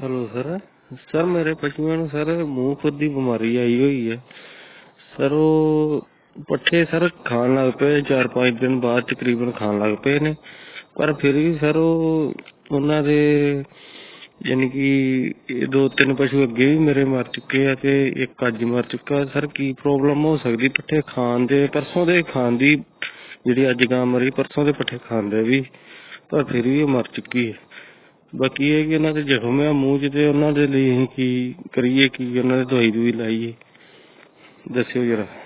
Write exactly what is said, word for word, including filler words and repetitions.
Hello sir sir ਮੇਰੇ ਪਸ਼ੂਆਂ ਨੂੰ ਸਰ ਮੂੰਹ ਖੁਰ ਦੀ ਬਿਮਾਰੀ ਆਈ ਹੋਈ ਹੈ ਸਰ। ਉਹ ਪੱਠੇ ਸਰ ਖਾਣ ਲੱਗ ਪਏ ਚਾਰ ਪੰਜ ਦਿਨ ਬਾਅਦ ਤਕਰੀਬਨ ਖਾਣ ਲੱਗ ਪਏ ਨੇ, ਪਰ ਫਿਰ ਵੀ ਸਰ ਉਹ ਉਹਨਾਂ ਦੇ ਯਾਨੀ ਕਿ ਦੋ ਤਿੰਨ ਪਸ਼ੂ ਅੱਗੇ ਵੀ ਮੇਰੇ ਮਰ ਚੁੱਕੇ ਆ ਤੇ ਇੱਕ ਅੱਜ ਮਰ ਚੁੱਕਾ। ਸਰ ਕੀ ਪ੍ਰੋਬਲਮ ਹੋ ਸਕਦੀ ਪੱਠੇ ਖਾਣ ਦੇ? ਪਰਸੋਂ ਦੇ ਖਾਣ ਦੀ ਜਿਹੜੀ ਅੱਜ ਗਾਂ ਮਰੀ, ਪਰਸੋਂ ਦੇ ਪੱਠੇ ਖਾਂਦੇ ਵੀ ਪਰ ਫਿਰ ਵੀ ਉਹ ਮਰ ਚੁੱਕੀ ਹੈ। ਬਾਕੀ ਇਹ ਕਿ ਉਹਨਾਂ ਦੇ ਜ਼ਖਮ ਆ ਮੂੰਹ 'ਚ ਤੇ ਉਹਨਾਂ ਦੇ ਲਈ ਅਸੀਂ ਕੀ ਕਰੀਏ, ਕੀ ਉਹਨਾਂ ਦੀ ਦਵਾਈ ਦਵੂਈ ਲਾਈਏ, ਦੱਸਿਓ ਜਰਾ।